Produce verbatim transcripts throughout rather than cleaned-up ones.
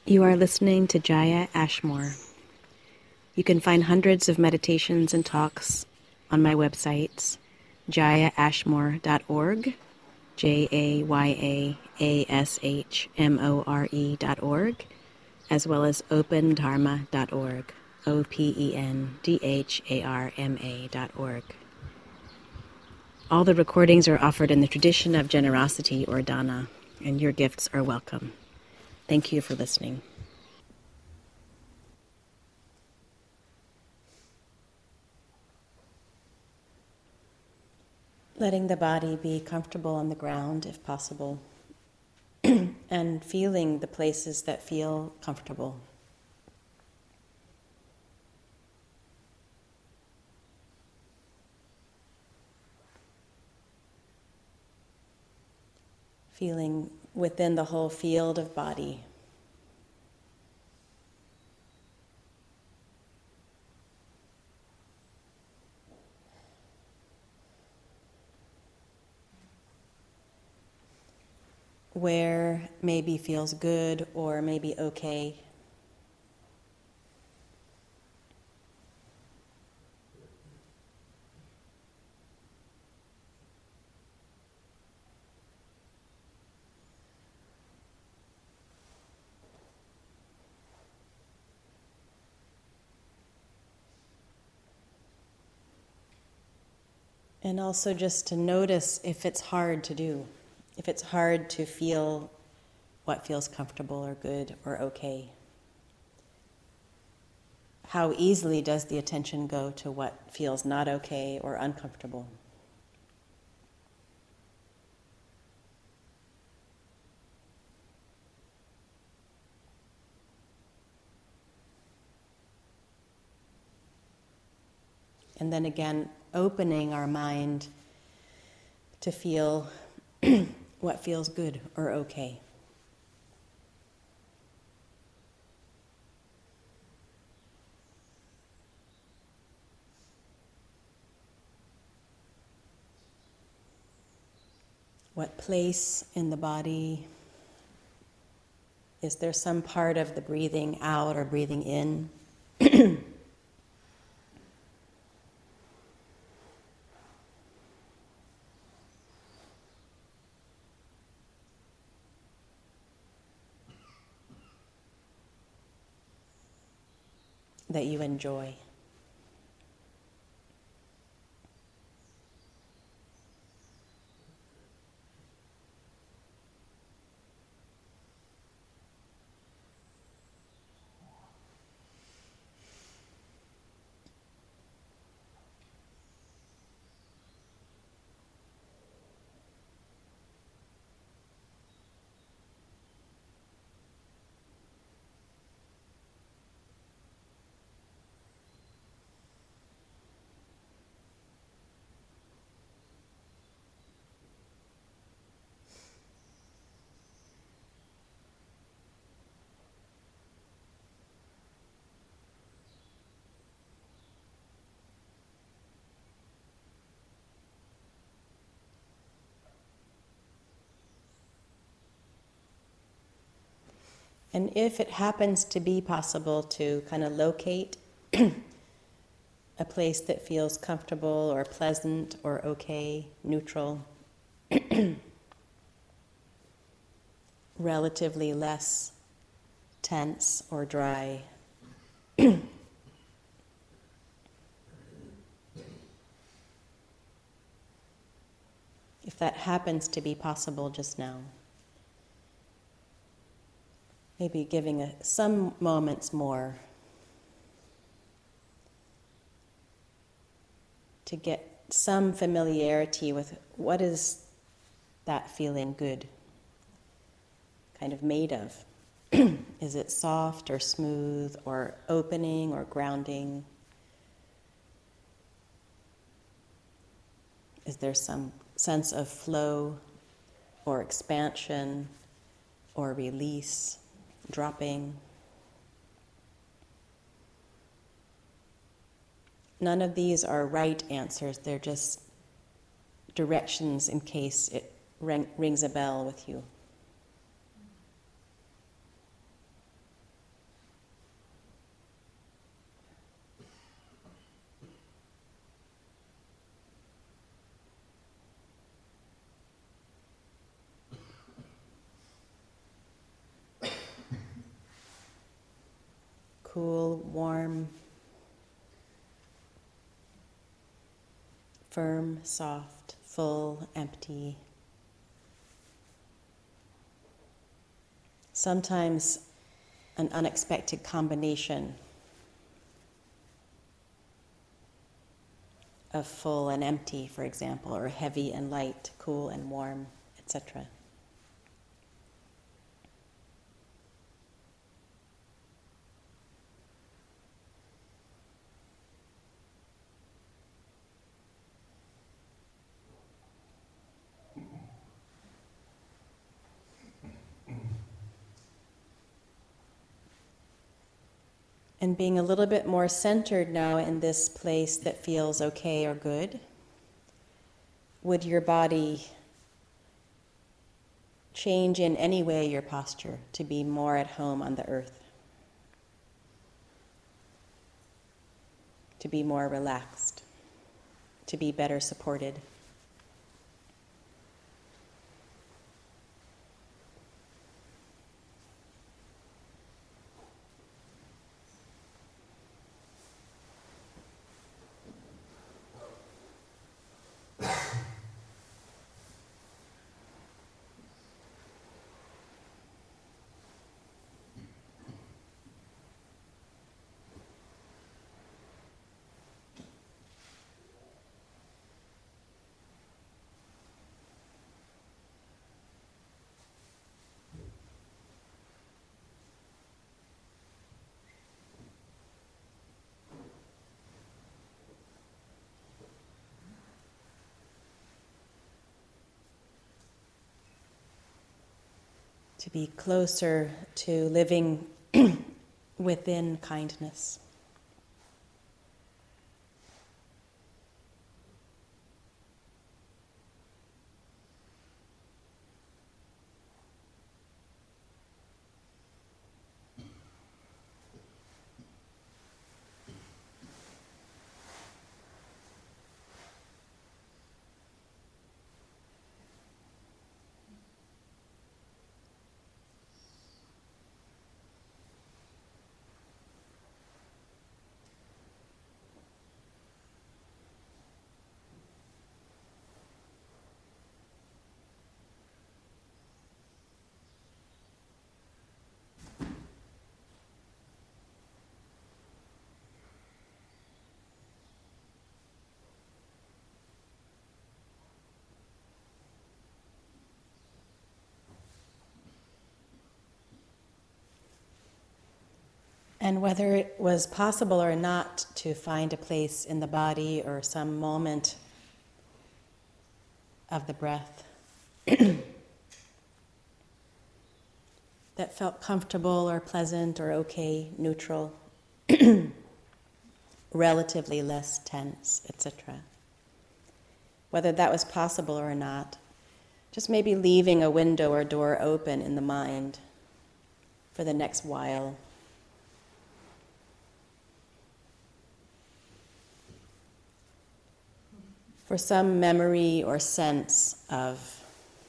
You are listening to Jaya Ashmore. You can find hundreds of meditations and talks on my websites, jaya ashmore dot org, J A Y A A S H M O R E dot org, as well as open dharma dot org, O P E N D H A R M A dot org. All the recordings are offered in the tradition of generosity or dana, and your gifts are welcome. Thank you for listening. Letting the body be comfortable on the ground, if possible, and feeling the places that feel comfortable. Feeling within the whole field of body. Where maybe feels good or maybe okay. And also just to notice if it's hard to do, if it's hard to feel what feels comfortable or good or okay. How easily does the attention go to what feels not okay or uncomfortable? And then again, opening our mind to feel what feels good or okay. What place in the body? Is there some part of the breathing out or breathing in? that you enjoy? And if it happens to be possible to kind of locate a place that feels comfortable or pleasant or okay, neutral, relatively less tense or dry, if that happens to be possible just now, maybe giving a, some moments more to get some familiarity with what is that feeling good kind of made of. Is it soft or smooth or opening or grounding? Is there some sense of flow or expansion or release, dropping? None of these are right answers. They're just directions in case it ring, rings a bell with you. cool, warm, firm, soft, full, empty. Sometimes an unexpected combination of full and empty, for example, or heavy and light, cool and warm, et cetera. And being a little bit more centered now in this place that feels okay or good, would your body change in any way your posture to be more at home on the earth? To be more relaxed, to be better supported? To be closer to living within kindness. And whether it was possible or not to find a place in the body or some moment of the breath that felt comfortable or pleasant or okay, neutral, relatively less tense, et cetera. Whether that was possible or not, just maybe leaving a window or door open in the mind for the next while. For some memory or sense of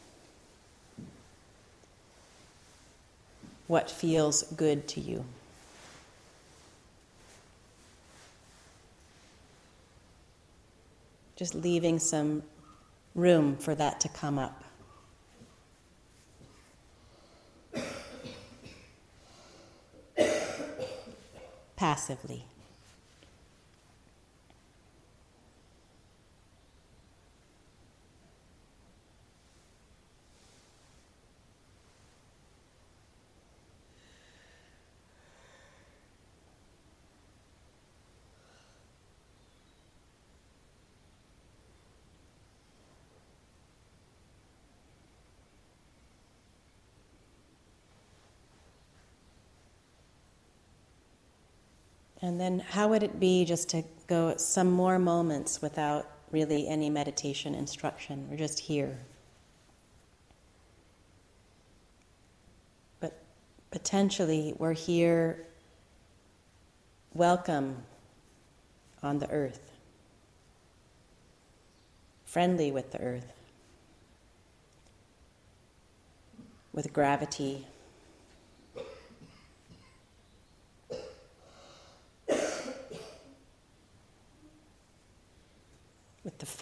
what feels good to you. Just leaving some room for that to come up. Passively. And then how would it be just to go some more moments without really any meditation instruction? We're just here. But potentially we're here, welcome on the earth, friendly with the earth, with gravity,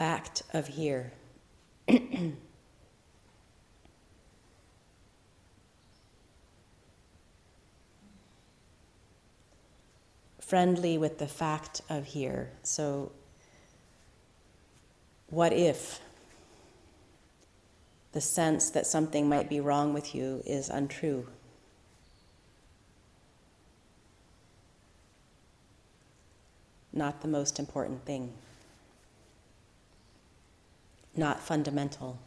fact of here. Friendly with the fact of here. So, what if the sense that something might be wrong with you is untrue? Not the most important thing. Not fundamental.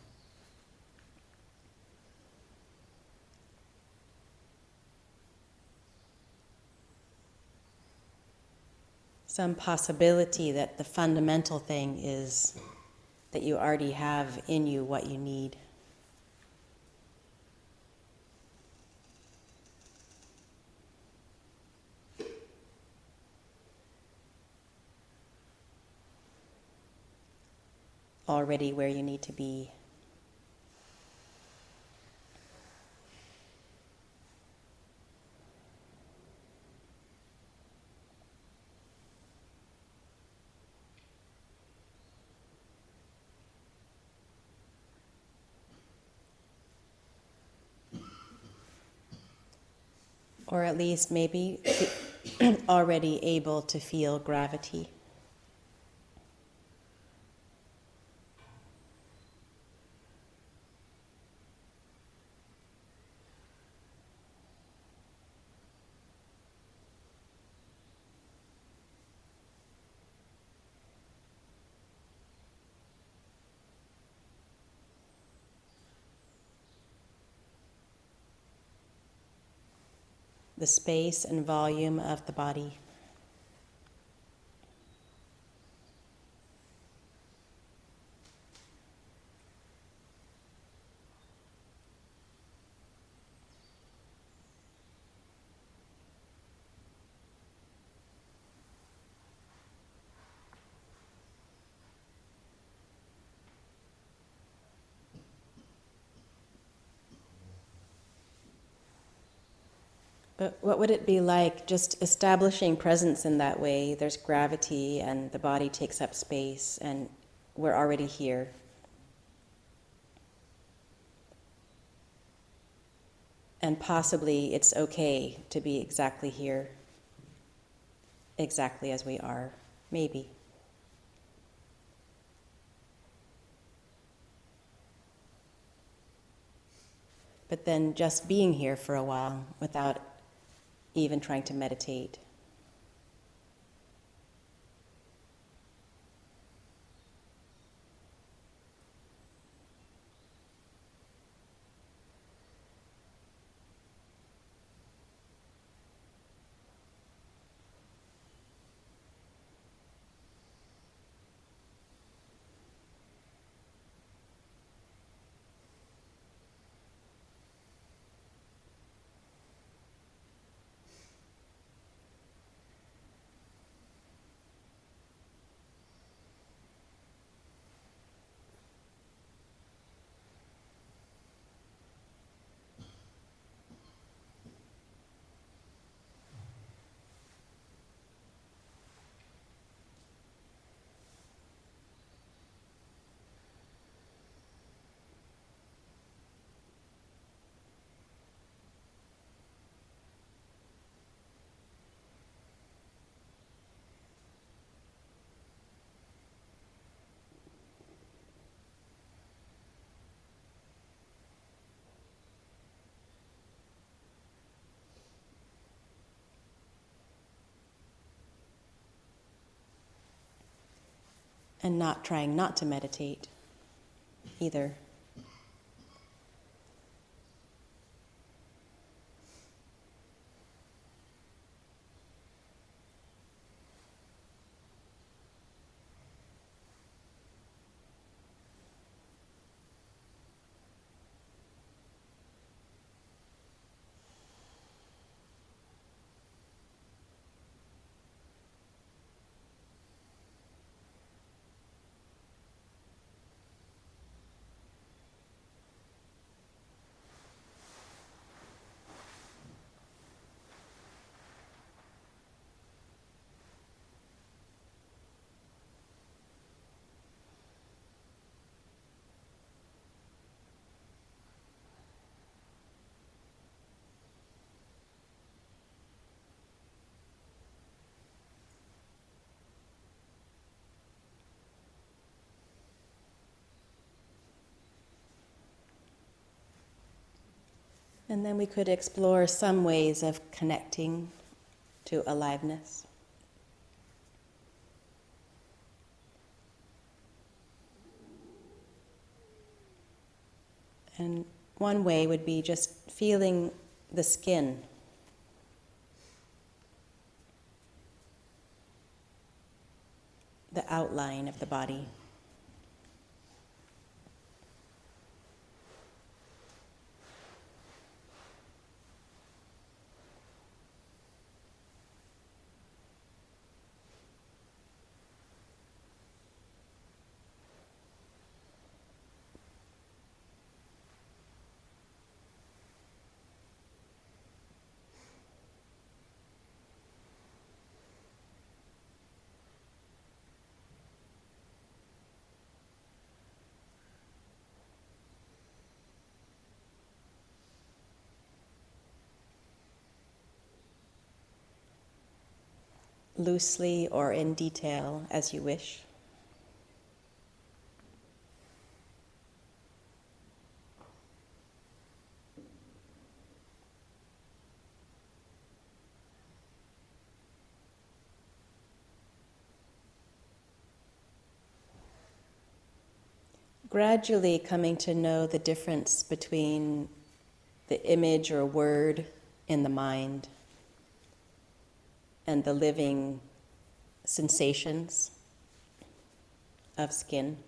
Some possibility that the fundamental thing is that you already have in you what you need. Already where you need to be. Or at least maybe already able to feel gravity. The space and volume of the body. But what would it be like just establishing presence in that way? There's gravity and the body takes up space and we're already here. And possibly it's okay to be exactly here, exactly as we are, maybe. But then just being here for a while without even trying to meditate. And not trying not to meditate either. And then we could explore some ways of connecting to aliveness. And one way would be just feeling the skin. The outline of the body. Loosely or in detail as you wish. Gradually coming to know the difference between the image or word in the mind and the living sensations of skin.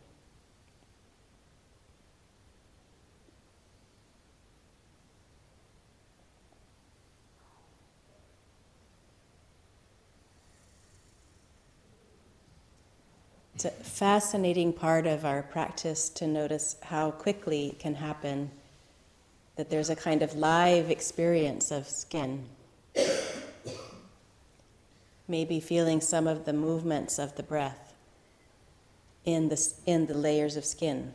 It's a fascinating part of our practice to notice how quickly it can happen, that there's a kind of live experience of skin. Maybe feeling some of the movements of the breath in the, in the layers of skin.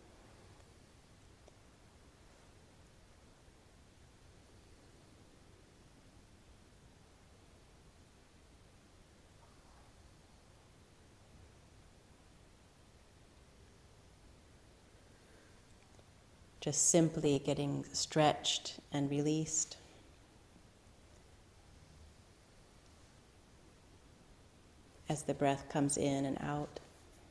Just simply getting stretched and released. As the breath comes in and out.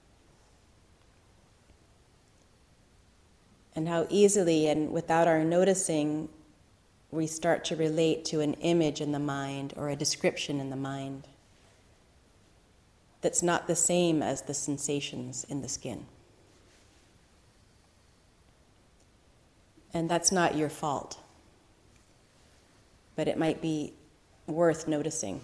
And how easily and without our noticing, we start to relate to an image in the mind or a description in the mind that's not the same as the sensations in the skin. And that's not your fault, but it might be worth noticing.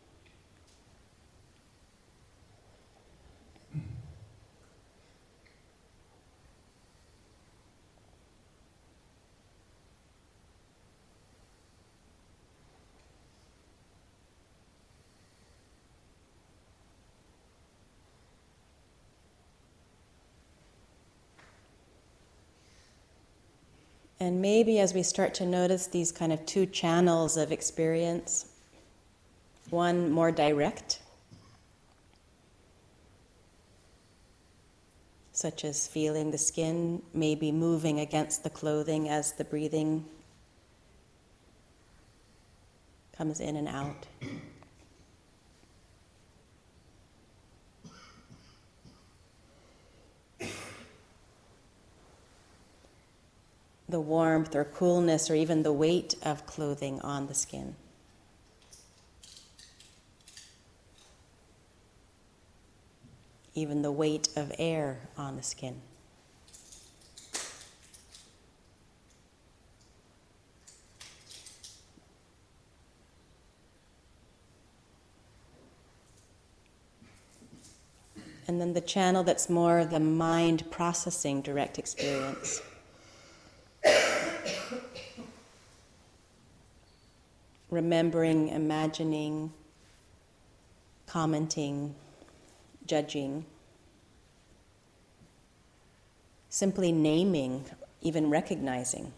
And maybe as we start to notice these kind of two channels of experience, one more direct, such as feeling the skin maybe moving against the clothing as the breathing comes in and out. The warmth or coolness or even the weight of clothing on the skin. Even the weight of air on the skin. And then the channel that's more the mind processing direct experience. Remembering, imagining, commenting, judging, simply naming, even recognizing,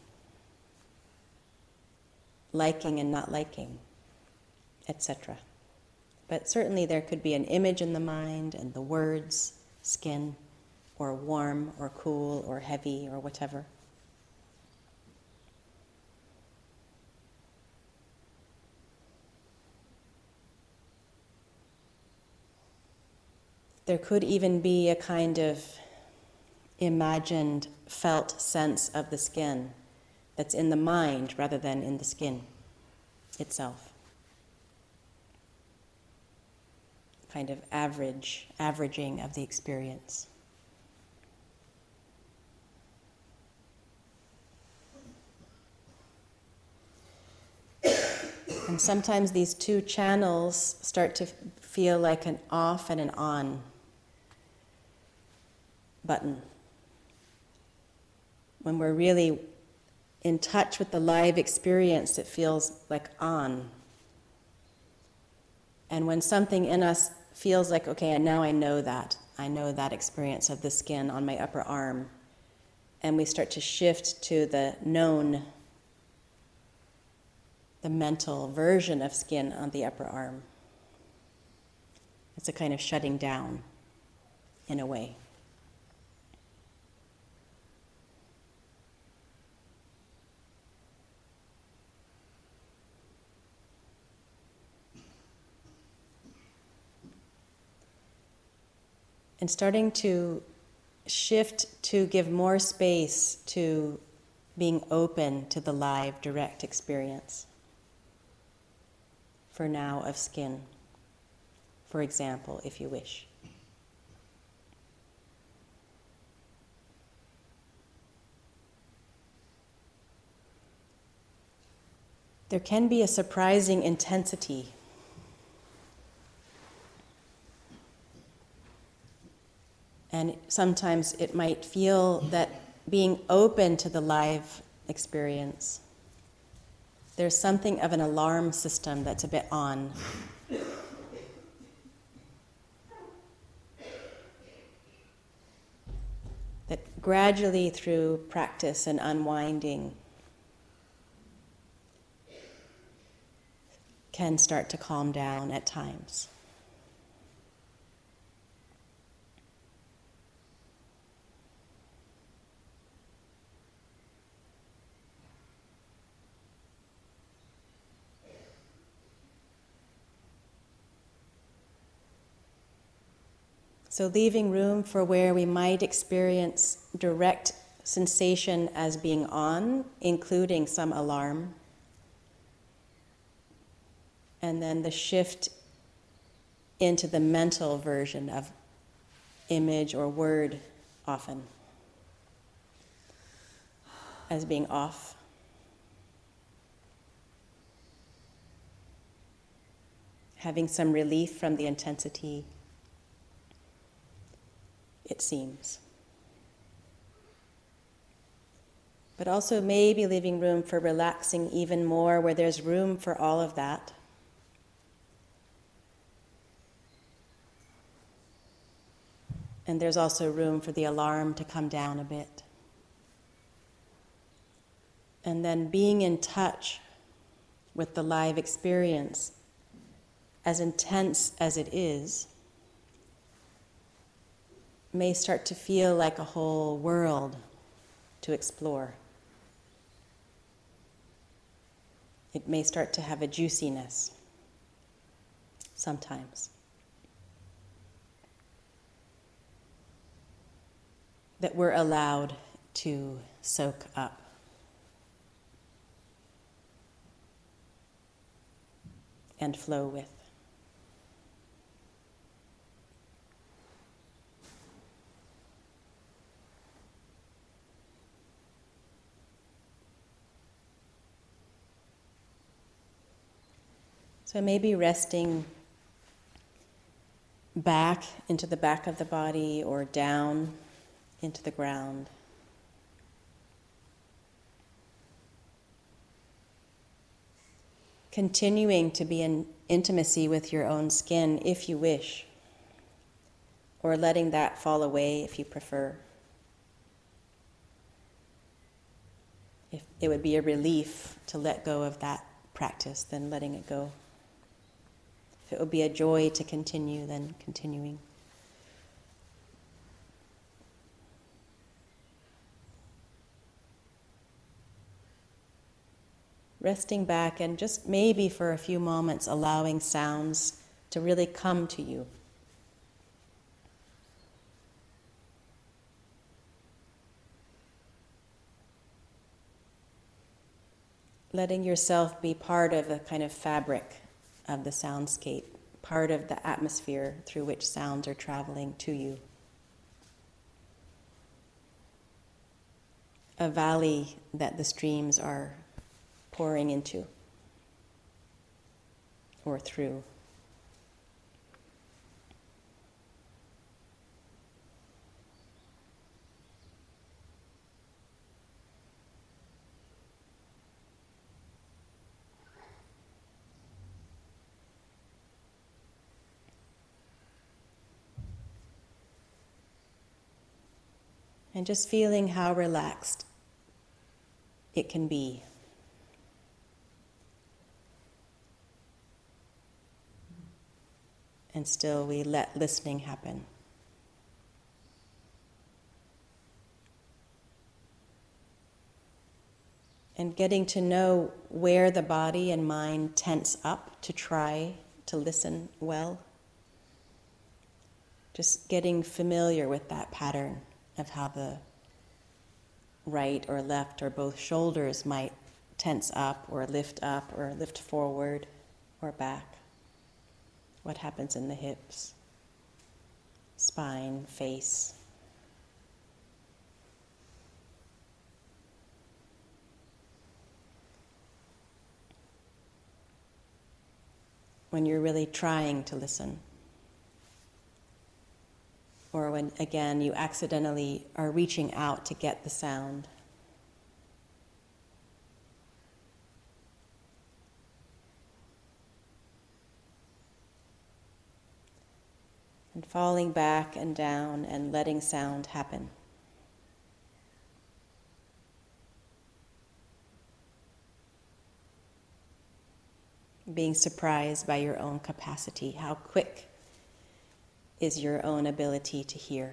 liking and not liking, et cetera. But certainly there could be an image in the mind and the words, skin, or warm, or cool, or heavy, or whatever. There could even be a kind of imagined, felt sense of the skin that's in the mind rather than in the skin itself. Kind of average, averaging of the experience. And sometimes these two channels start to feel like an off and an on button. When we're really in touch with the live experience, it feels like on. And when something in us feels like, okay, now I know that, I know that experience of the skin on my upper arm, and we start to shift to the known, the mental version of skin on the upper arm. It's a kind of shutting down, in a way. And starting to shift to give more space to being open to the live, direct experience. For now, of skin, for example, if you wish. There can be a surprising intensity and sometimes it might feel that being open to the live experience, there's something of an alarm system that's a bit on. That gradually through practice and unwinding can start to calm down at times. So leaving room for where we might experience direct sensation as being on, including some alarm. And then the shift into the mental version of image or word often as being off. Having some relief from the intensity, it seems. But also maybe leaving room for relaxing even more where there's room for all of that. And there's also room for the alarm to come down a bit. And then being in touch with the live experience, as intense as it is, may start to feel like a whole world to explore. It may start to have a juiciness sometimes that we're allowed to soak up. And flow with. So maybe resting back into the back of the body or down into the ground. Continuing to be in intimacy with your own skin if you wish, or letting that fall away if you prefer. If it would be a relief to let go of that practice, then letting it go. If it would be a joy to continue, then continuing. Resting back and just maybe for a few moments allowing sounds to really come to you. letting yourself be part of the kind of fabric of the soundscape, part of the atmosphere through which sounds are traveling to you. A valley that the streams are pouring into or through. And just feeling how relaxed it can be. And still we let listening happen. And getting to know where the body and mind tense up to try to listen well. Just getting familiar with that pattern of how the right or left or both shoulders might tense up or lift up or lift forward or back. What happens in the hips, spine, face. When you're really trying to listen. Or when, again, you accidentally are reaching out to get the sound. And falling back and down and letting sound happen. Being surprised by your own capacity, how quick is your own ability to hear.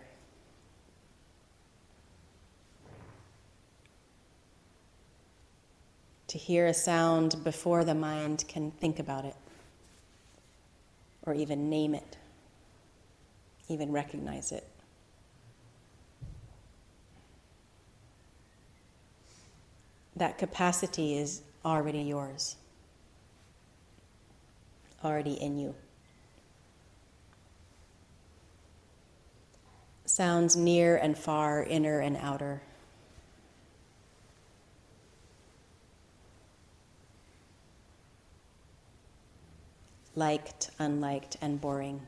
To hear a sound before the mind can think about it, or even name it, even recognize it. That capacity is already yours, already in you. Sounds near and far, inner and outer. Liked, unliked, and boring.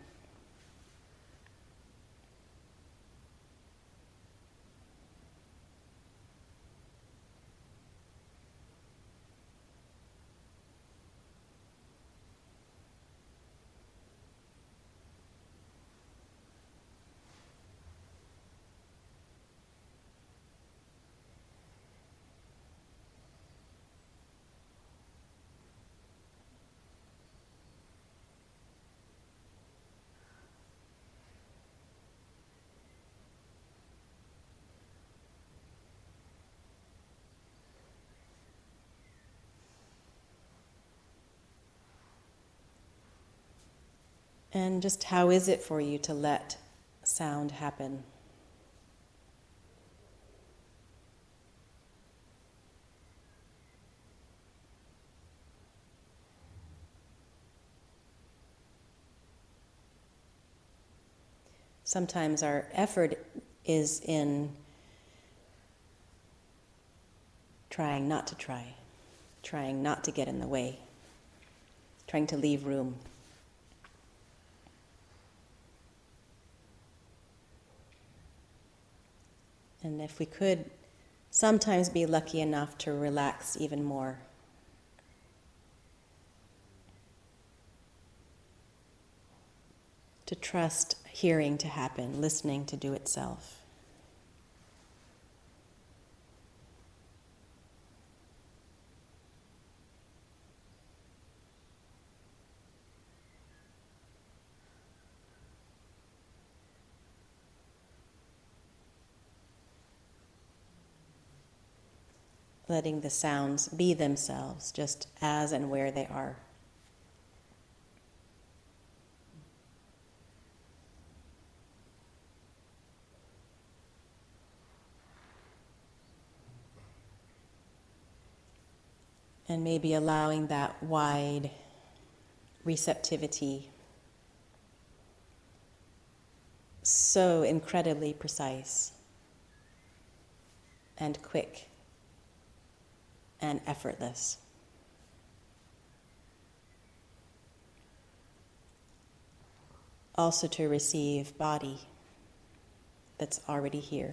And just how is it for you to let sound happen? Sometimes our effort is in trying not to try, trying not to get in the way, trying to leave room. And if we could sometimes be lucky enough to relax even more. To trust hearing to happen, listening to do itself. Letting the sounds be themselves, just as and where they are. And maybe allowing that wide receptivity, so incredibly precise and quick and effortless. Also to receive body that's already here.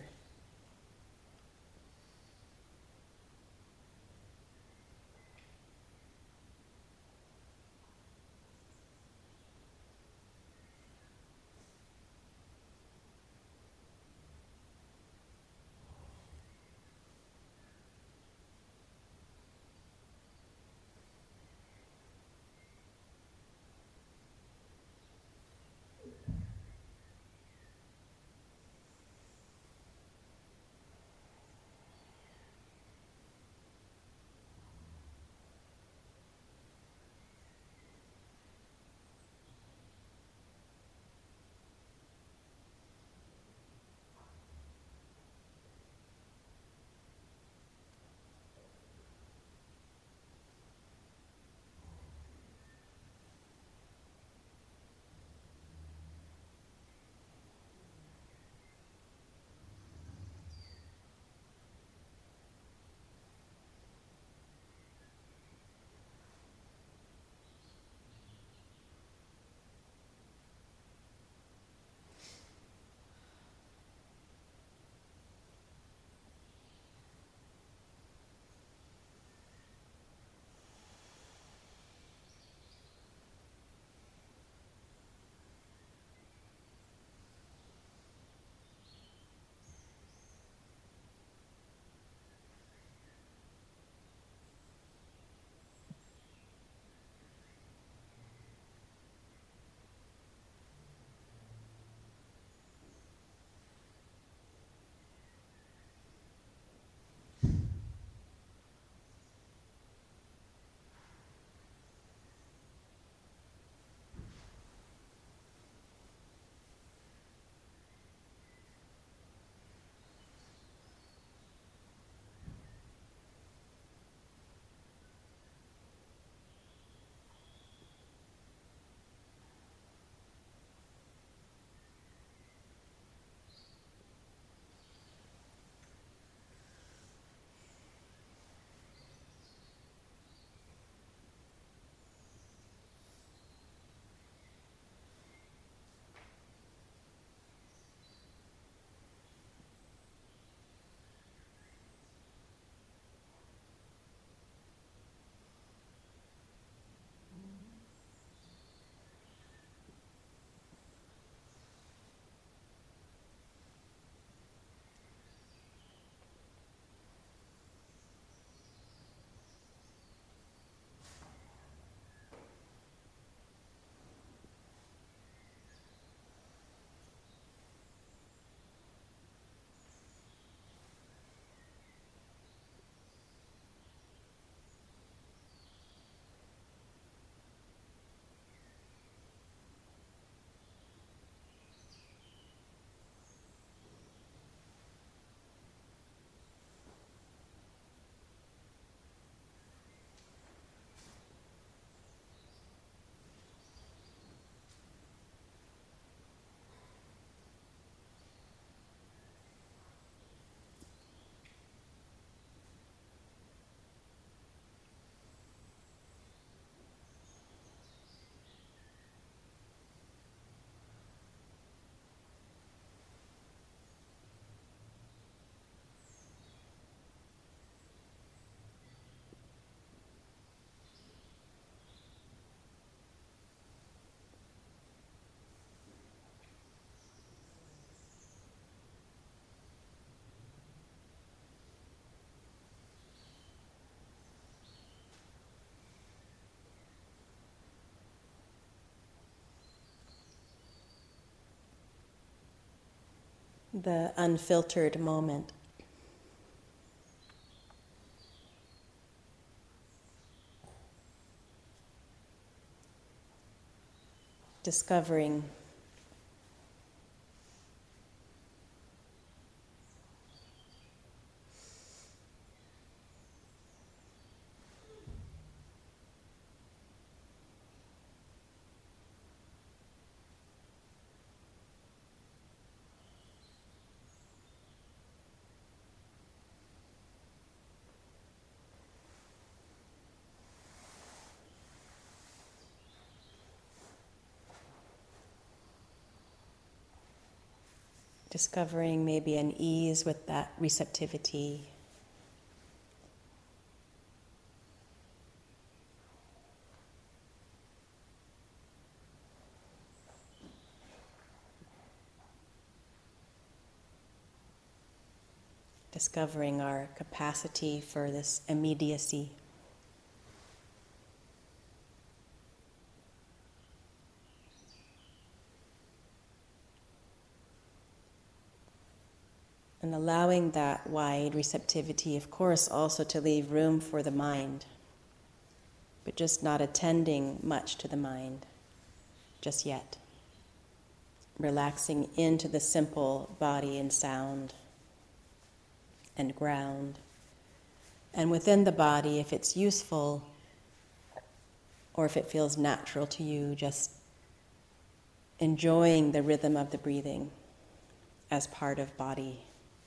The unfiltered moment. Discovering Discovering maybe an ease with that receptivity. Discovering our capacity for this immediacy. And allowing that wide receptivity, of course, also to leave room for the mind, but just not attending much to the mind just yet. Relaxing into the simple body and sound and ground. And within the body, if it's useful or if it feels natural to you, just enjoying the rhythm of the breathing as part of body.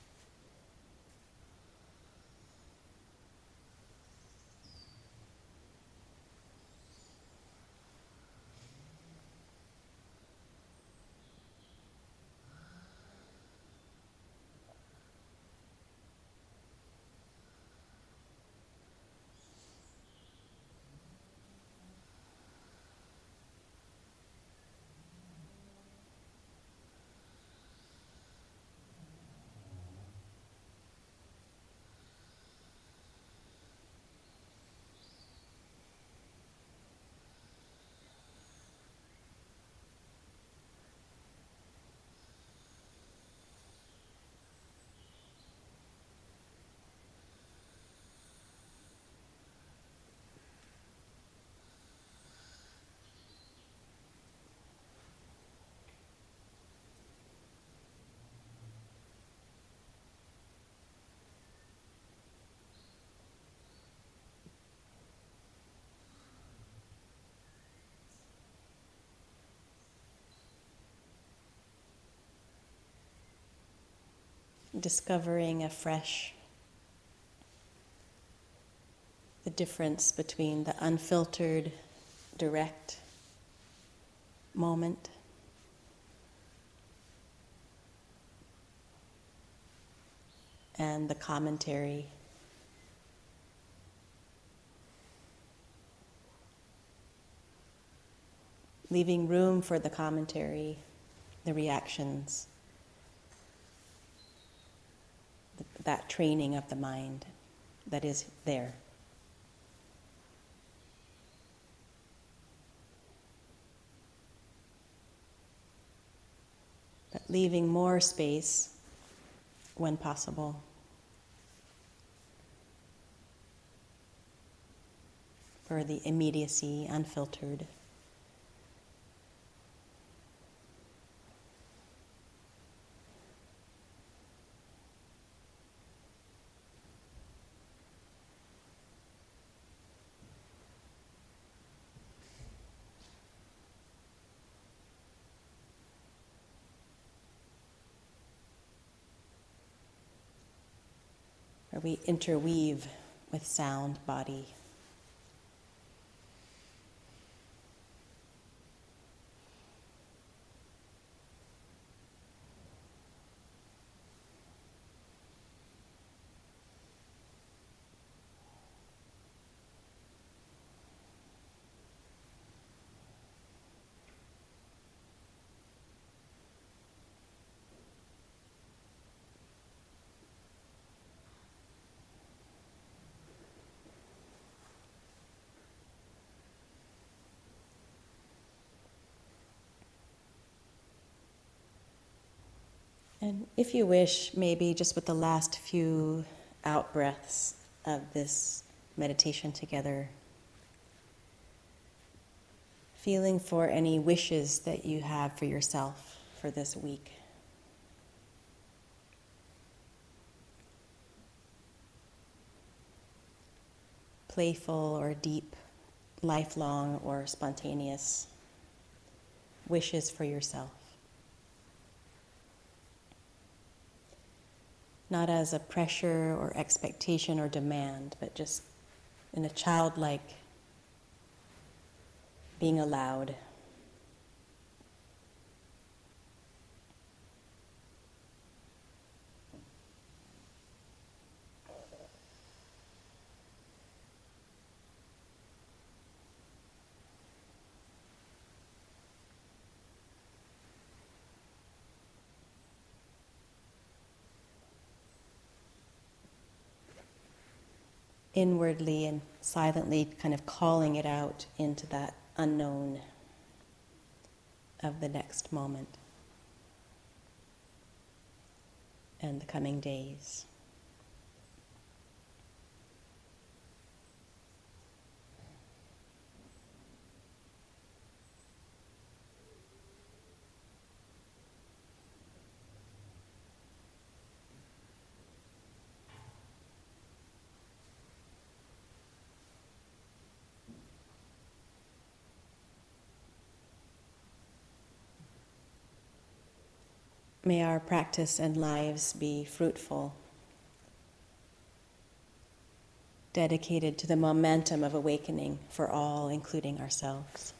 Discovering afresh the difference between the unfiltered, direct moment and the commentary. Leaving room for the commentary, the reactions, that training of the mind that is there. But leaving more space when possible for the immediacy, unfiltered. Where we interweave with sound, body. And if you wish, maybe just with the last few out breaths of this meditation together, feeling for any wishes that you have for yourself for this week. Playful or deep, lifelong or spontaneous wishes for yourself. Not as a pressure or expectation or demand, but just in a childlike being allowed. inwardly and silently kind of calling it out into that unknown of the next moment and the coming days. May our practice and lives be fruitful, dedicated to the momentum of awakening for all, including ourselves.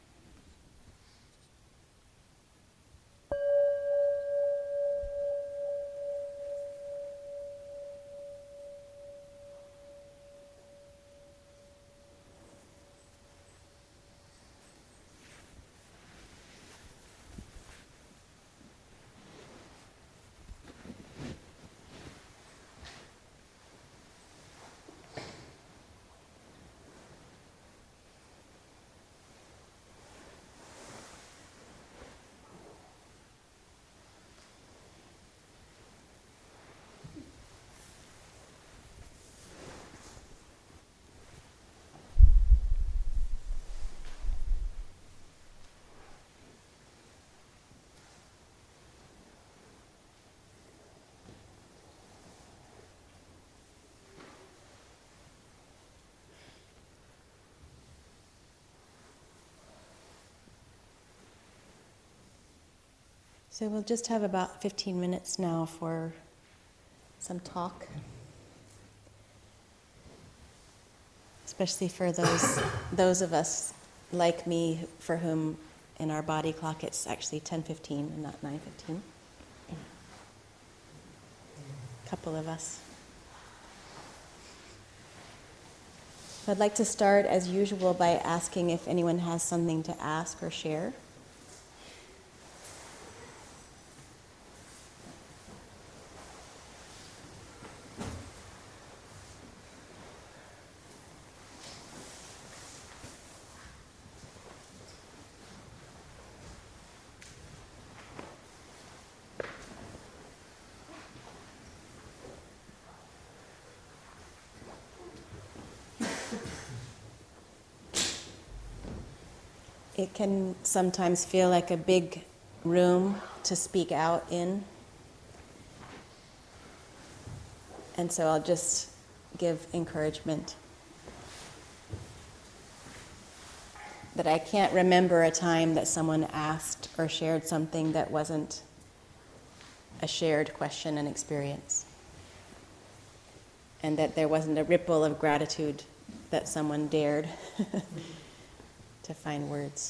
So we'll just have about fifteen minutes now for some talk, especially for those those of us like me for whom in our body clock it's actually ten fifteen and not nine fifteen. A couple of us. I'd like to start as usual by asking if anyone has something to ask or share. It can sometimes feel like a big room to speak out in. And so I'll just give encouragement that I can't remember a time that someone asked or shared something that wasn't a shared question and experience. And that there wasn't a ripple of gratitude that someone dared to find words.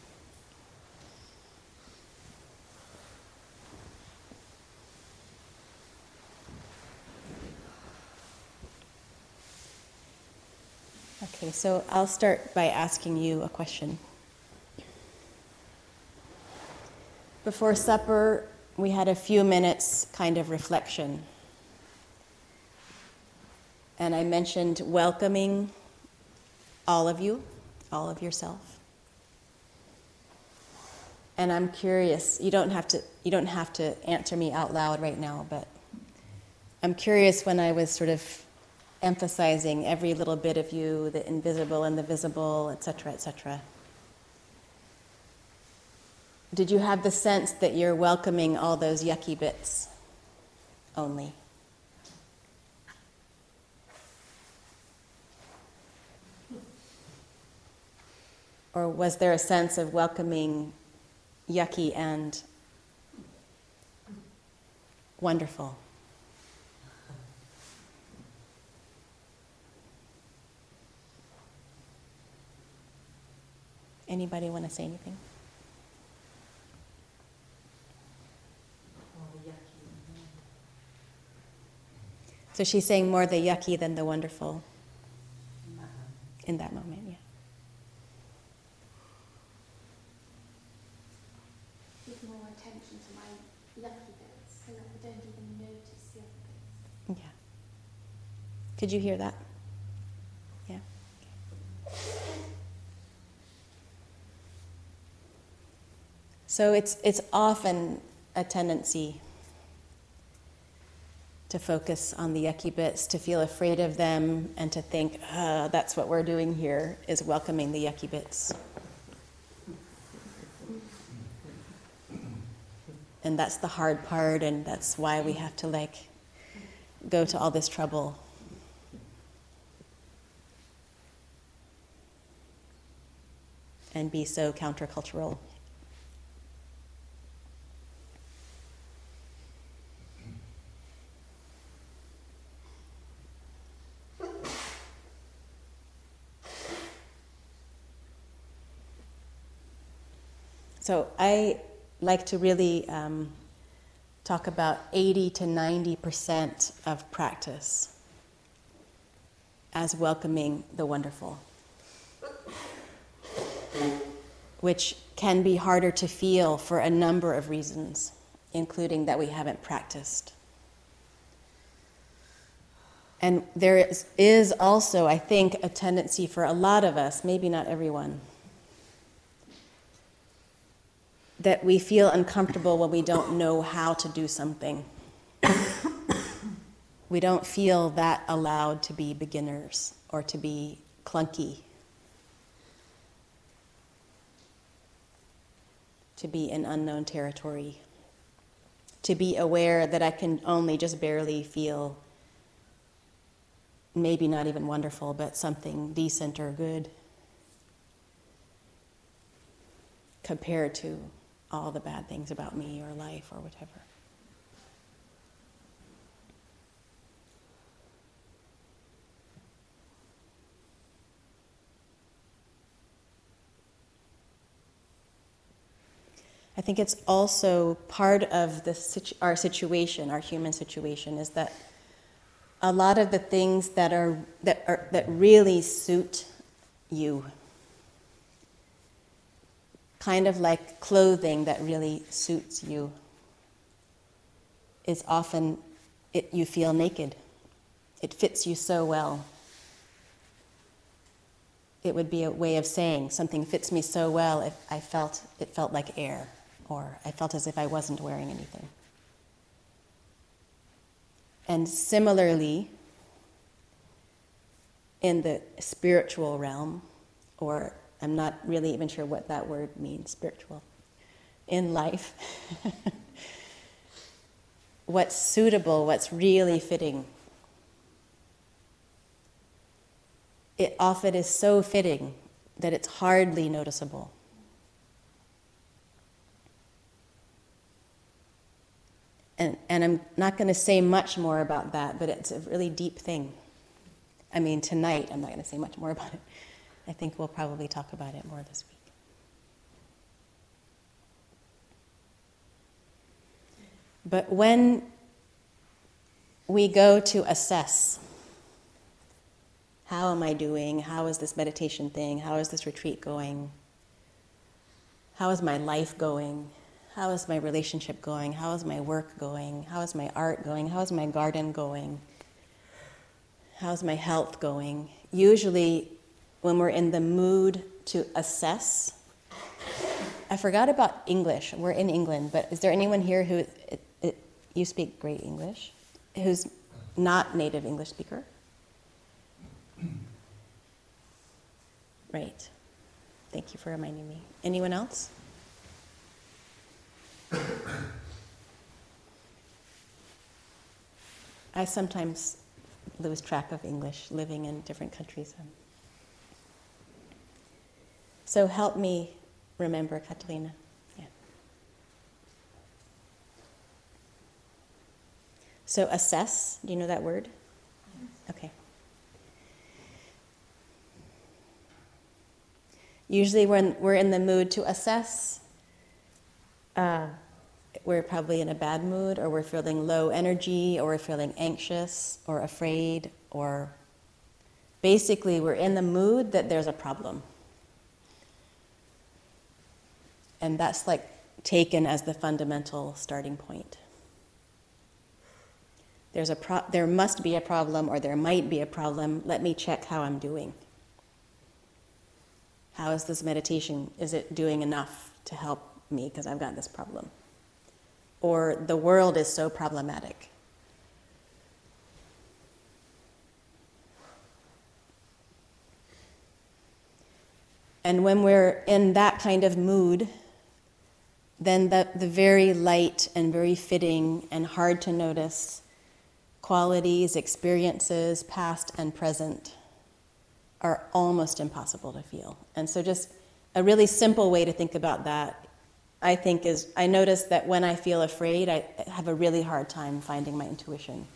Okay, so I'll start by asking you a question. Before supper, we had a few minutes kind of reflection. And I mentioned welcoming all of you, all of yourself. And I'm curious, you don't have to you don't have to answer me out loud right now, but I'm curious when I was sort of emphasizing every little bit of you, the invisible and the visible, et cetera, et cetera. Did you have the sense that you're welcoming all those yucky bits only? Or was there a sense of welcoming yucky and wonderful? Anybody want to say anything? So she's saying more the yucky than the wonderful in that moment, yeah. Give more attention to my yucky bits so that I don't even notice the other bits. Yeah. Could you hear that? So it's it's often a tendency to focus on the yucky bits, to feel afraid of them, and to think, uh, that's what we're doing here, is welcoming the yucky bits. And that's the hard part, and that's why we have to like go to all this trouble. And be so countercultural. So I like to really um, talk about eighty to ninety percent of practice as welcoming the wonderful, which can be harder to feel for a number of reasons, including that we haven't practiced. And there is, is also, I think, a tendency for a lot of us, maybe not everyone, that we feel uncomfortable when we don't know how to do something. We don't feel that allowed to be beginners or to be clunky, to be in unknown territory, to be aware that I can only just barely feel maybe not even wonderful, but something decent or good compared to all the bad things about me or life or whatever. I think it's also part of the situ- our situation, our human situation, is that a lot of the things that are that are that really suit you, kind of like clothing that really suits you, is often it, you feel naked. It fits you so well. It would be a way of saying something fits me so well if I felt it felt like air, or I felt as if I wasn't wearing anything. And similarly, in the spiritual realm, or I'm not really even sure what that word means, spiritual, in life, what's suitable, what's really fitting, it often is so fitting that it's hardly noticeable. And, and I'm not going to say much more about that, but it's a really deep thing. I mean, tonight I'm not going to say much more about it. I think we'll probably talk about it more this week. But when we go to assess, how am I doing? How is this meditation thing? How is this retreat going? How is my life going? How is my relationship going? How is my work going? How is my art going? How is my garden going? How's my health going? Usually, when we're in the mood to assess, I forgot about English. We're in England, but is there anyone here who, it, it, you speak great English, who's not native English speaker? Right. Thank you for reminding me. Anyone else? I sometimes lose track of English living in different countries. So help me remember, Catalina. Yeah. So assess, do you know that word? Okay. Usually when we're in the mood to assess, uh, we're probably in a bad mood, or we're feeling low energy, or we're feeling anxious or afraid, or basically we're in the mood that there's a problem. And that's like taken as the fundamental starting point. There's a pro- there must be a problem, or there might be a problem. Let me check how I'm doing. How is this meditation? Is it doing enough to help me because I've got this problem. Or the world is so problematic. And when we're in that kind of mood, then the, the very light and very fitting and hard to notice qualities, experiences, past and present, are almost impossible to feel. And so just a really simple way to think about that, I think, is I notice that when I feel afraid, I have a really hard time finding my intuition.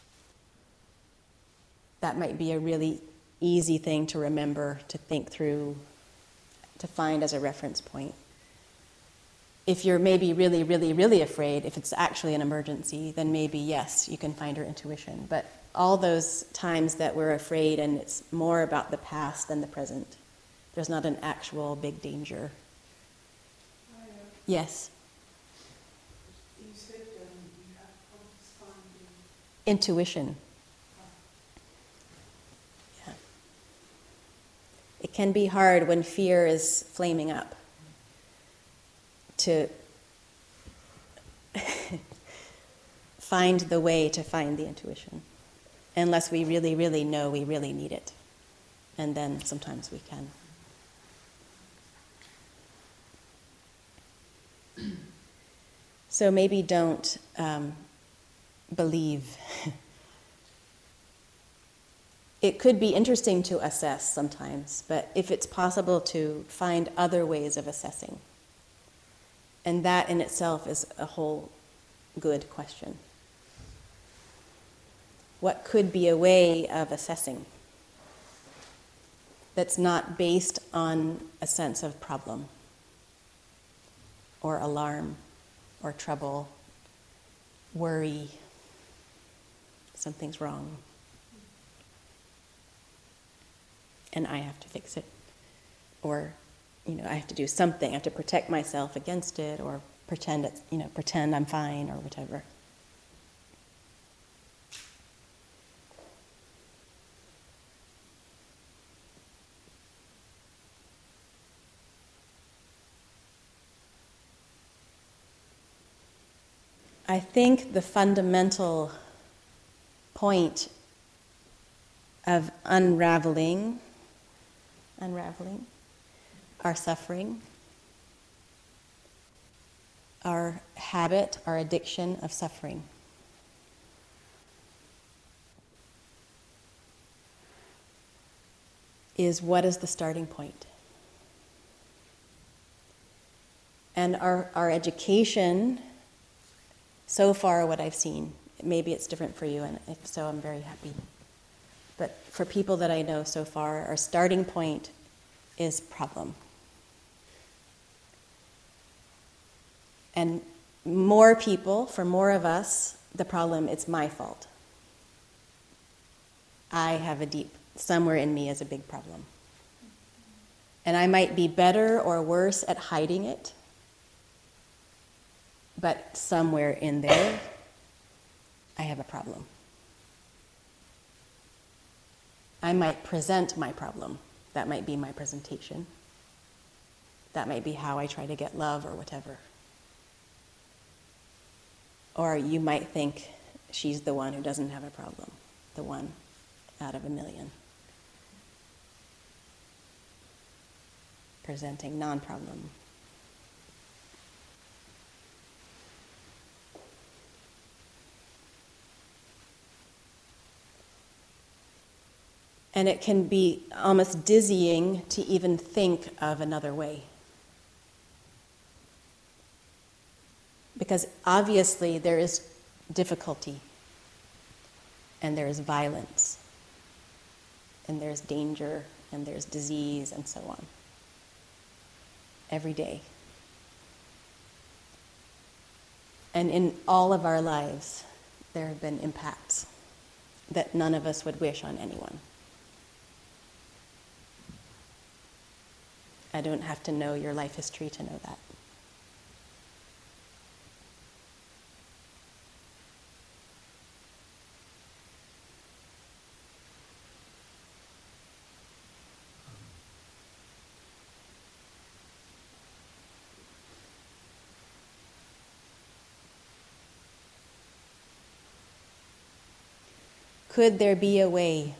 That might be a really easy thing to remember, to think through, to find as a reference point. If you're maybe really, really, really afraid, if it's actually an emergency, then maybe, yes, you can find your intuition. But all those times that we're afraid and it's more about the past than the present, there's not an actual big danger. I, uh, Yes? You said um, you have problems finding. Intuition. Yeah. It can be hard when fear is flaming up to find the way to find the intuition, unless we really, really know we really need it. And then sometimes we can. So maybe don't um, believe. It could be interesting to assess sometimes, but if it's possible to find other ways of assessing, and that in itself is a whole good question. What could be a way of assessing that's not based on a sense of problem or alarm or trouble, worry, something's wrong, and I have to fix it, or you know, I have to do something. I have to protect myself against it, or pretend it's, you know, pretend I'm fine, or whatever. I think the fundamental point of unraveling, unraveling, our suffering, our habit, our addiction of suffering, is what is the starting point. And our, our education, so far what I've seen, maybe it's different for you, and if so, I'm very happy. But for people that I know so far, our starting point is problem. And more people, for more of us, the problem, it's my fault. I have a deep, somewhere in me is a big problem. And I might be better or worse at hiding it, but somewhere in there, I have a problem. I might present my problem. That might be my presentation. That might be how I try to get love or whatever. Or you might think she's the one who doesn't have a problem, the one out of a million. Presenting non-problem. And it can be almost dizzying to even think of another way. Because obviously there is difficulty, and there is violence, and there's danger, and there's disease, and so on. Every day. And in all of our lives, there have been impacts that none of us would wish on anyone. I don't have to know your life history to know that. Could there be a way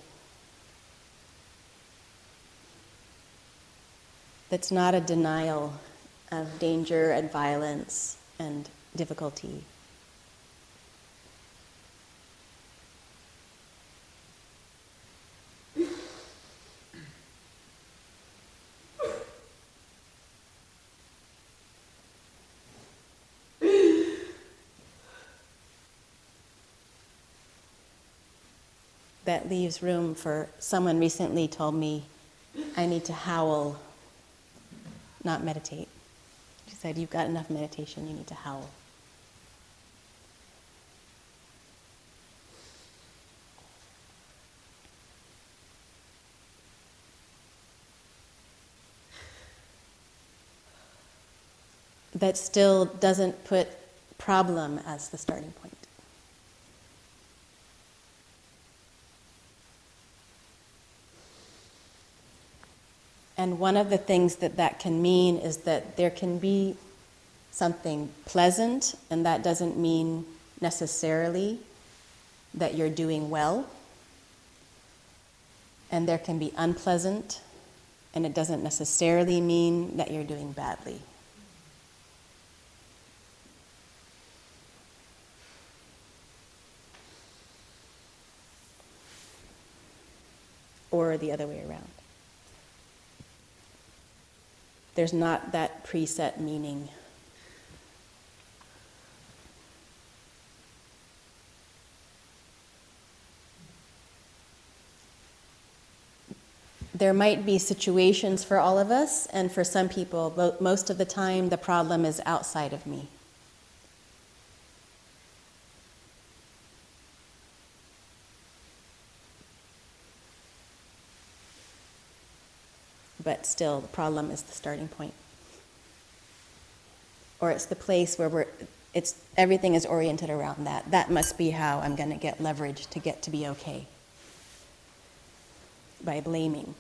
that's not a denial of danger and violence and difficulty? That leaves room for, someone recently told me, I need to howl, not meditate. She said, you've got enough meditation, you need to howl. That still doesn't put problem as the starting point. And one of the things that that can mean is that there can be something pleasant, and that doesn't mean necessarily that you're doing well. And there can be unpleasant, and it doesn't necessarily mean that you're doing badly. Or the other way around. There's not that preset meaning. There might be situations for all of us, and for some people, but most of the time, the problem is outside of me. But still, the problem is the starting point. Or it's the place where we're, it's, everything is oriented around that. That must be how I'm going to get leverage to get to be okay. By blaming.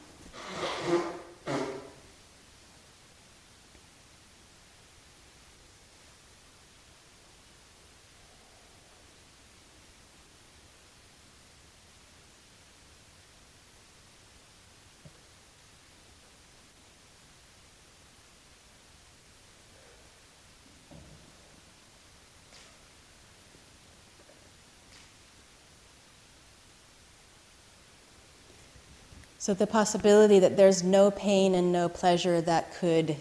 So the possibility that there's no pain and no pleasure that could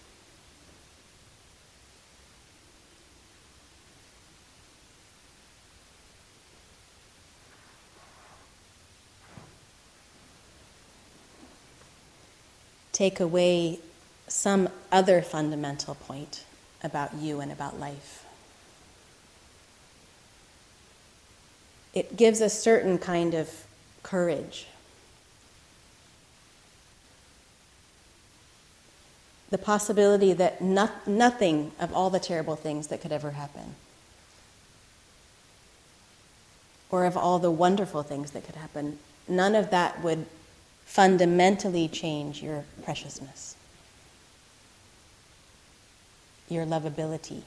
take away some other fundamental point about you and about life. It gives a certain kind of courage. The possibility that no, nothing of all the terrible things that could ever happen, or of all the wonderful things that could happen, none of that would fundamentally change your preciousness, your lovability.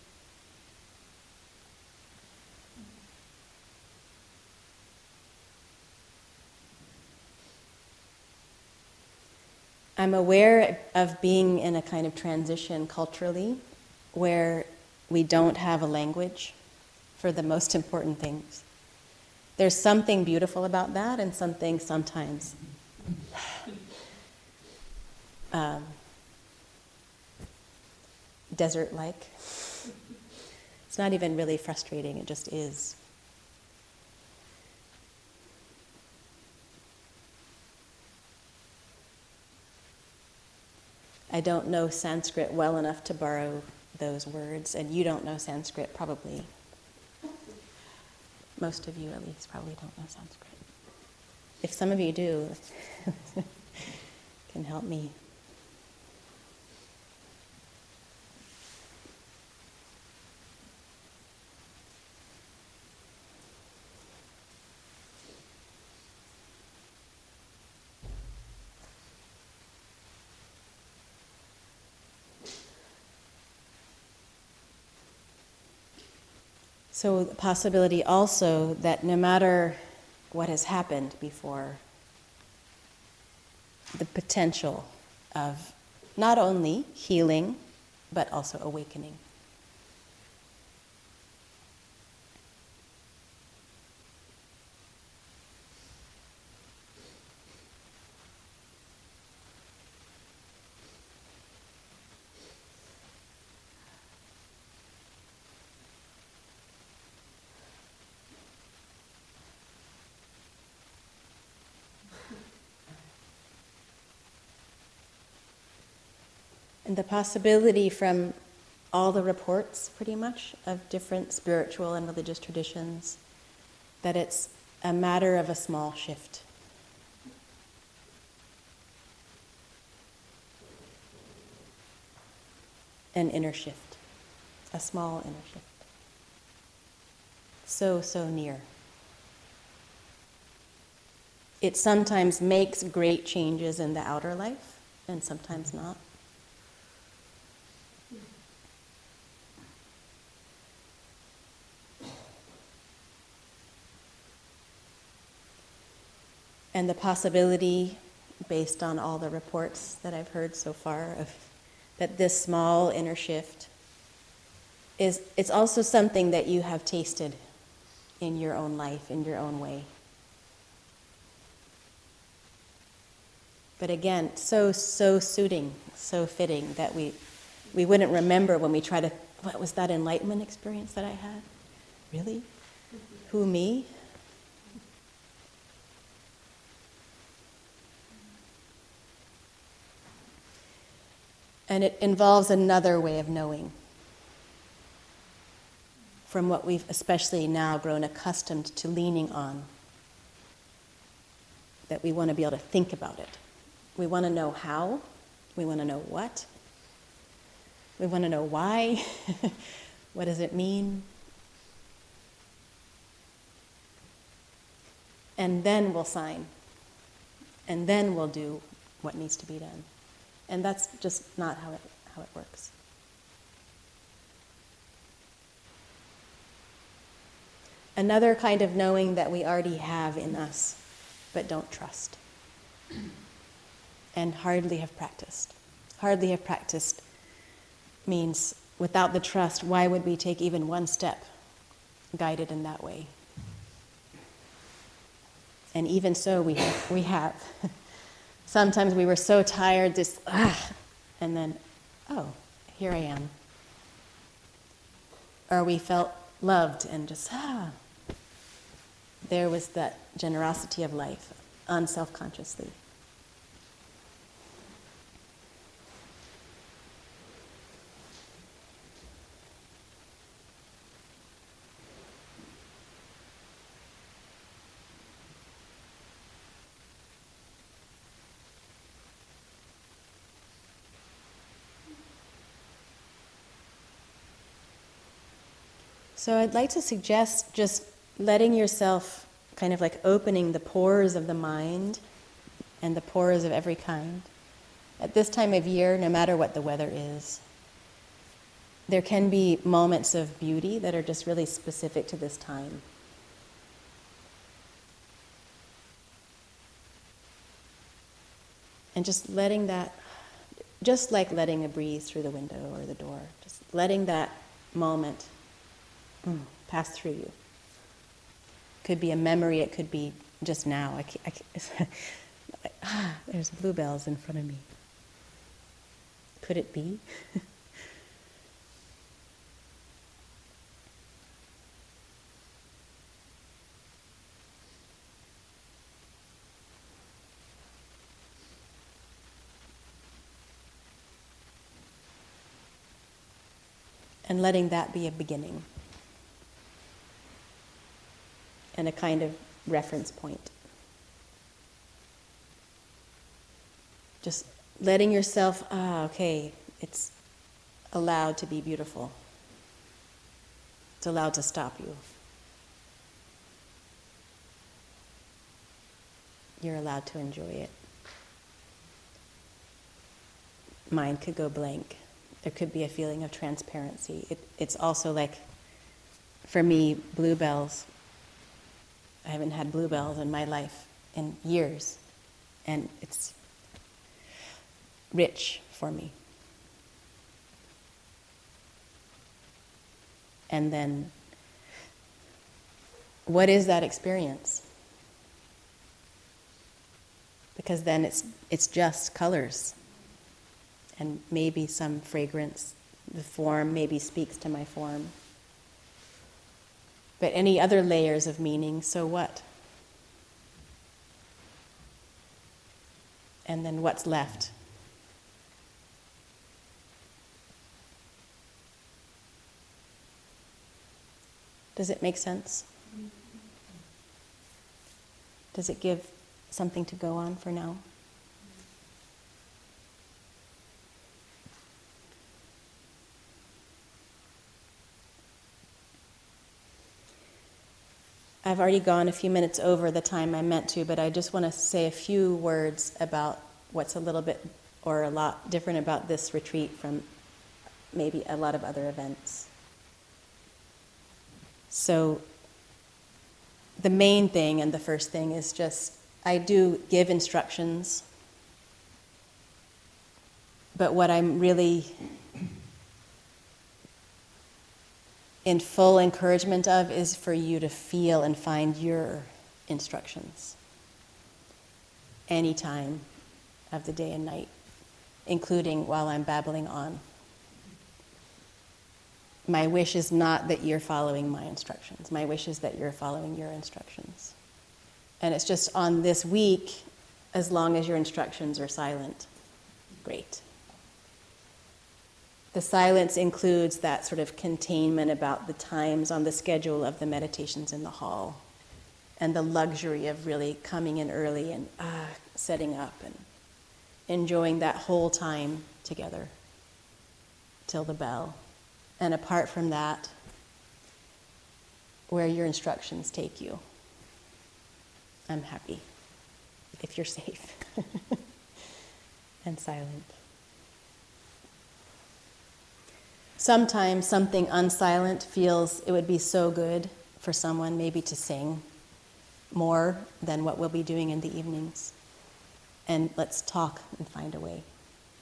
I'm aware of being in a kind of transition culturally where we don't have a language for the most important things. There's something beautiful about that, and something sometimes um, desert-like. It's not even really frustrating, it just is. I don't know Sanskrit well enough to borrow those words, and you don't know Sanskrit probably. Most of you, at least, probably don't know Sanskrit. If some of you do, can help me. So the possibility also that no matter what has happened before the potential of not only healing, but also awakening. And the possibility from all the reports, pretty much, of different spiritual and religious traditions, that it's a matter of a small shift. An inner shift. A small inner shift. So, so near. It sometimes makes great changes in the outer life, and sometimes not. And the possibility, based on all the reports that I've heard so far, of that this small inner shift is, it's also something that you have tasted in your own life, in your own way. But again, so, so suiting, so fitting that we, we wouldn't remember when we try to, what was that enlightenment experience that I had? Really? Who, me? And it involves another way of knowing, from what we've especially now grown accustomed to leaning on, that we want to be able to think about it. We want to know how, we want to know what, we want to know why, what does it mean? And then we'll sign, and then we'll do what needs to be done. And that's just not how it how it works. Another kind of knowing that we already have in us, but don't trust. And hardly have practiced. Hardly have practiced means without the trust, why would we take even one step guided in that way? And even so, we have. We have. Sometimes we were so tired, just, ah, and then, oh, here I am. Or we felt loved and just, ah. There was that generosity of life, unself-consciously. So I'd like to suggest just letting yourself, kind of like opening the pores of the mind and the pores of every kind. At this time of year, no matter what the weather is, there can be moments of beauty that are just really specific to this time. And just letting that, just like letting a breeze through the window or the door, just letting that moment mm, pass through you. Could be a memory, it could be just now. I can't, I can't, ah, there's bluebells in front of me. Could it be? And letting that be a beginning and a kind of reference point. Just letting yourself, ah, okay, it's allowed to be beautiful. It's allowed to stop you. You're allowed to enjoy it. Mind could go blank. There could be a feeling of transparency. It, it's also like, for me, bluebells, I haven't had bluebells in my life in years, and it's rich for me. And then, what is that experience? Because then it's it's just colors, and maybe some fragrance. The form maybe speaks to my form. But any other layers of meaning, so what? And then what's left? Does it make sense? Does it give something to go on for now? I've already gone a few minutes over the time I meant to, but I just want to say a few words about what's a little bit or a lot different about this retreat from maybe a lot of other events. So the main thing and the first thing is just, I do give instructions, but what I'm really in full encouragement of is for you to feel and find your instructions any time of the day and night, including while I'm babbling on. My wish is not that you're following my instructions. My wish is that you're following your instructions. And it's just on this week, as long as your instructions are silent, great. The silence includes that sort of containment about the times on the schedule of the meditations in the hall, and the luxury of really coming in early and uh, setting up and enjoying that whole time together till the bell. And apart from that, where your instructions take you, I'm happy if you're safe and silent. Sometimes something unsilent feels it would be so good for someone maybe to sing more than what we'll be doing in the evenings. And let's talk and find a way.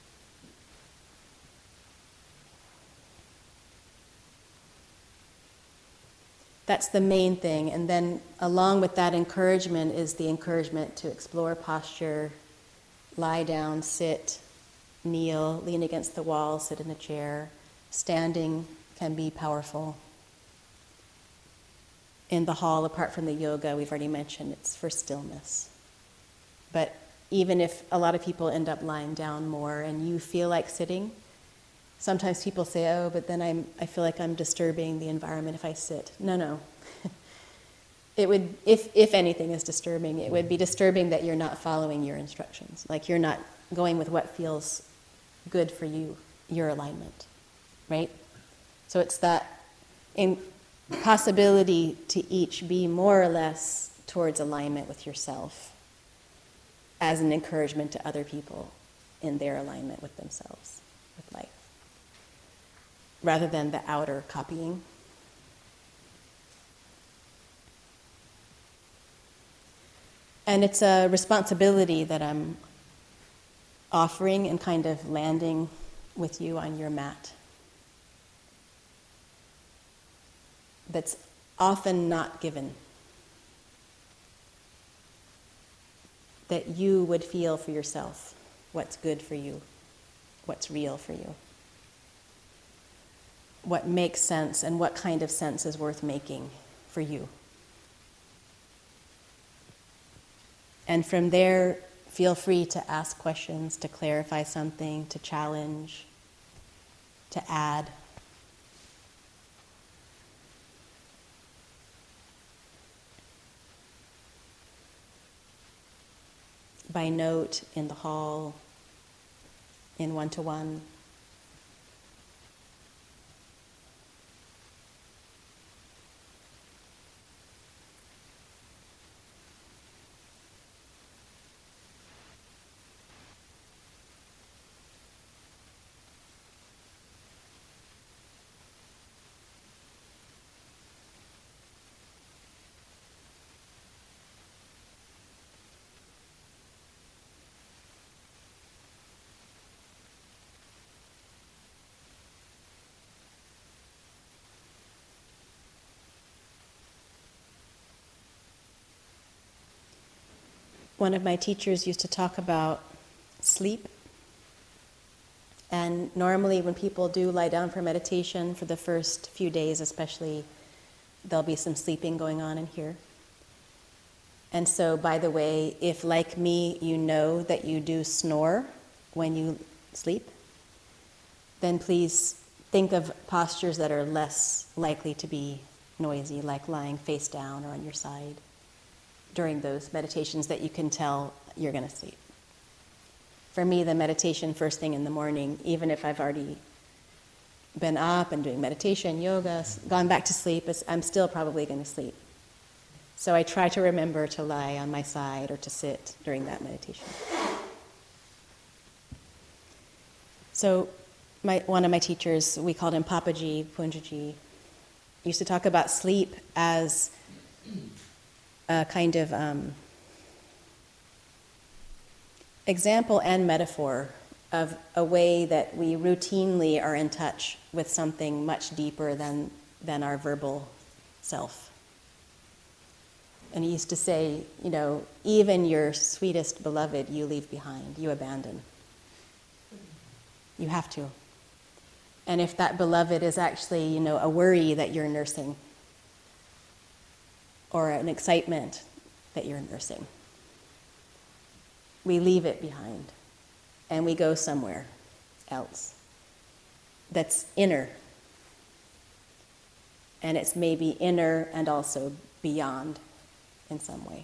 That's the main thing. And then along with that encouragement is the encouragement to explore posture, lie down, sit, kneel, lean against the wall, sit in a chair. Standing can be powerful. In the hall, apart from the yoga, we've already mentioned, it's for stillness. But even if a lot of people end up lying down more and you feel like sitting, sometimes people say, oh, but then I'm, I feel like I'm disturbing the environment if I sit. No, no. It would, if, if anything is disturbing, it would be disturbing that you're not following your instructions. Like you're not going with what feels good for you, your alignment, right? So it's that in possibility to each be more or less towards alignment with yourself as an encouragement to other people in their alignment with themselves, with life, rather than the outer copying. And it's a responsibility that I'm offering and kind of landing with you on your mat. That's often not given. That you would feel for yourself what's good for you, what's real for you, what makes sense and what kind of sense is worth making for you. And from there, feel free to ask questions, to clarify something, to challenge, to add. By note, in the hall, in one-to-one. One of my teachers used to talk about sleep. And normally when people do lie down for meditation, for the first few days especially, there'll be some sleeping going on in here. And so, by the way, if like me, you know that you do snore when you sleep, then please think of postures that are less likely to be noisy, like lying face down or on your side during those meditations that you can tell you're going to sleep. For me, the meditation first thing in the morning, even if I've already been up and doing meditation, yoga, gone back to sleep, I'm still probably going to sleep. So I try to remember to lie on my side or to sit during that meditation. So my, one of my teachers, we called him Papaji, Punjaji, used to talk about sleep as a kind of um, example and metaphor of a way that we routinely are in touch with something much deeper than, than our verbal self. And he used to say, you know, even your sweetest beloved you leave behind, you abandon. You have to. And if that beloved is actually, you know, a worry that you're nursing, or an excitement that you're nursing, we leave it behind and we go somewhere else that's inner. And it's maybe inner and also beyond in some way.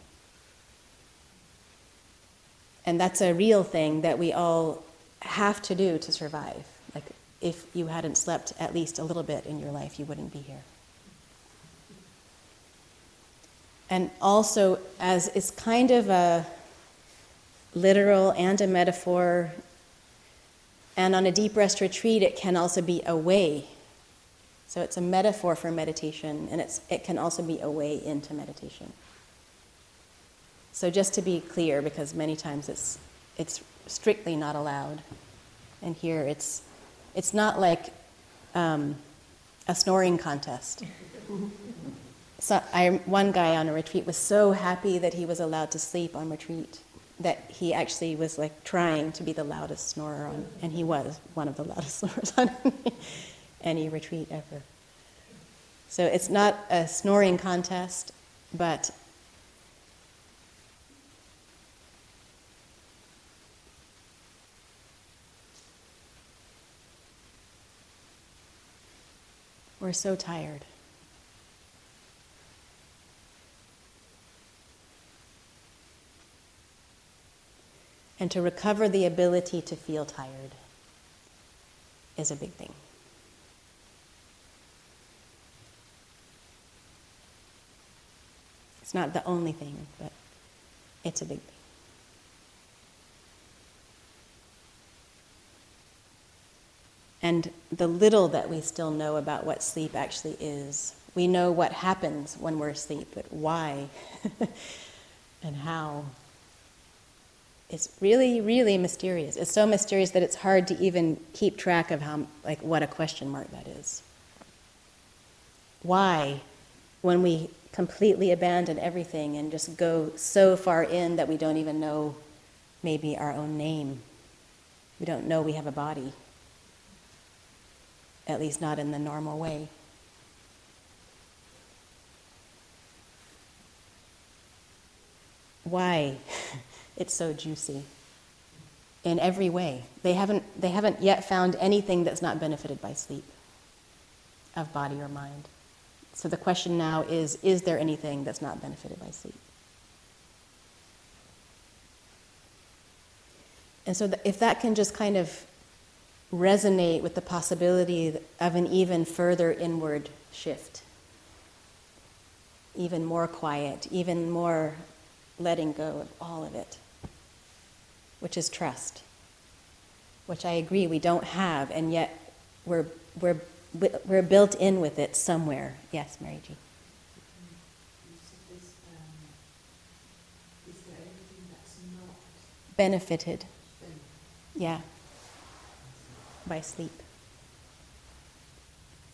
And that's a real thing that we all have to do to survive. Like, if you hadn't slept at least a little bit in your life, you wouldn't be here. And also, as it's kind of a literal and a metaphor, and on a deep rest retreat, it can also be a way. So it's a metaphor for meditation, and it's, it can also be a way into meditation. So just to be clear, because many times it's it's strictly not allowed, and here it's it's not like um, a snoring contest. So I, one guy on a retreat was so happy that he was allowed to sleep on retreat that he actually was like trying to be the loudest snorer on, and he was one of the loudest snorers on any retreat ever. So it's not a snoring contest, but we're so tired. And to recover the ability to feel tired is a big thing. It's not the only thing, but it's a big thing. And the little that we still know about what sleep actually is, we know what happens when we're asleep, but why and how. It's really, really mysterious. It's so mysterious that it's hard to even keep track of how, like, what a question mark that is. Why, when we completely abandon everything and just go so far in that we don't even know maybe our own name, we don't know we have a body, at least not in the normal way. Why? It's so juicy in every way. They haven't, they haven't yet found anything that's not benefited by sleep, of body or mind. So the question now is, is there anything that's not benefited by sleep? And so if that can just kind of resonate with the possibility of an even further inward shift, even more quiet, even more letting go of all of it, which is trust, which I agree we don't have, and yet we're we're we're built in with it somewhere. Yes, Mary G. Is, um, is there anything that's not Benefited, been? yeah, by sleep.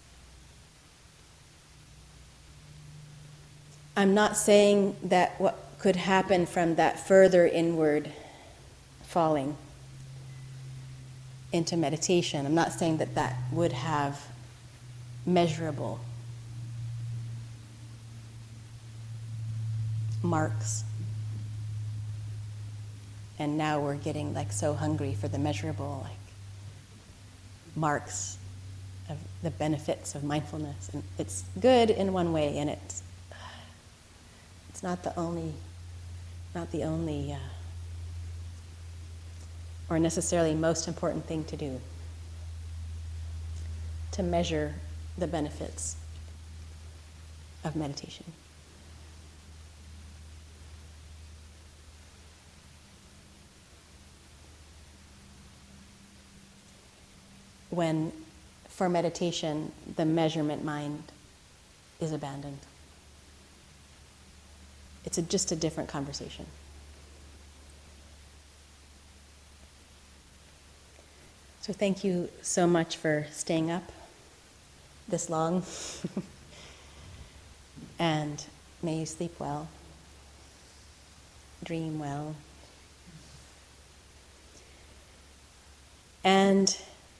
I'm not saying that what could happen from that further inward falling into meditation. I'm not saying that that would have measurable marks. And now we're getting like so hungry for the measurable like marks of the benefits of mindfulness. And it's good in one way, and it's it's not the only not the only uh, or necessarily most important thing to do, to measure the benefits of meditation. When, for meditation, the measurement mind is abandoned. It's a, just a different conversation. So thank you so much for staying up this long. And may you sleep well, dream well. And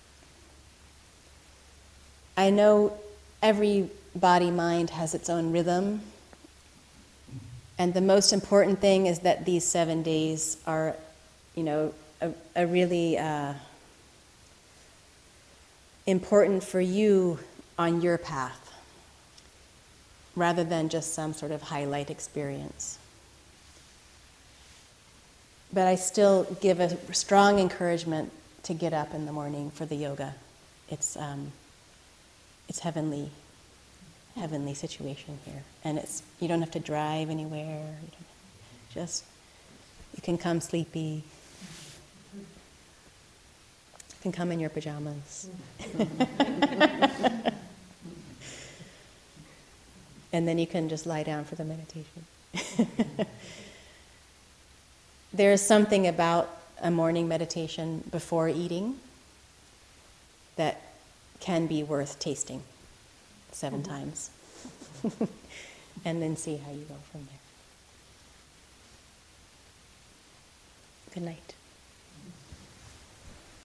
I know every body-mind has its own rhythm, and the most important thing is that these seven days are, you know, a, a really uh, important for you on your path, rather than just some sort of highlight experience. But I still give a strong encouragement to get up in the morning for the yoga. It's um, It's heavenly, heavenly situation here, and it's you don't have to drive anywhere. You don't, just you can come sleepy. You can come in your pajamas, and then you can just lie down for the meditation. There's something about a morning meditation before eating that can be worth tasting seven mm-hmm. times. And then see how you go from there. Good night.